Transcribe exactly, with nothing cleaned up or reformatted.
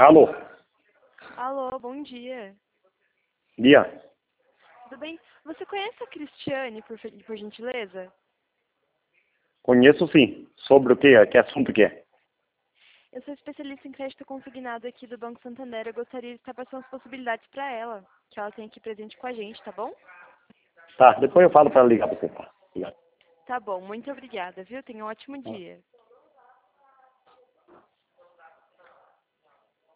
Alô, Alô, bom dia. Bia. Tudo bem? Você conhece a Cristiane, por, fe- por gentileza? Conheço sim. Sobre o quê? Que assunto que é? Eu sou especialista em crédito consignado aqui do Banco Santander. Eu gostaria de estar passando as possibilidades para ela, que ela tem aqui presente com a gente, tá bom? Tá, depois eu falo para ligar para você. Tá? Obrigado. Tá bom, muito obrigada, viu? Tenha um ótimo Tá. dia.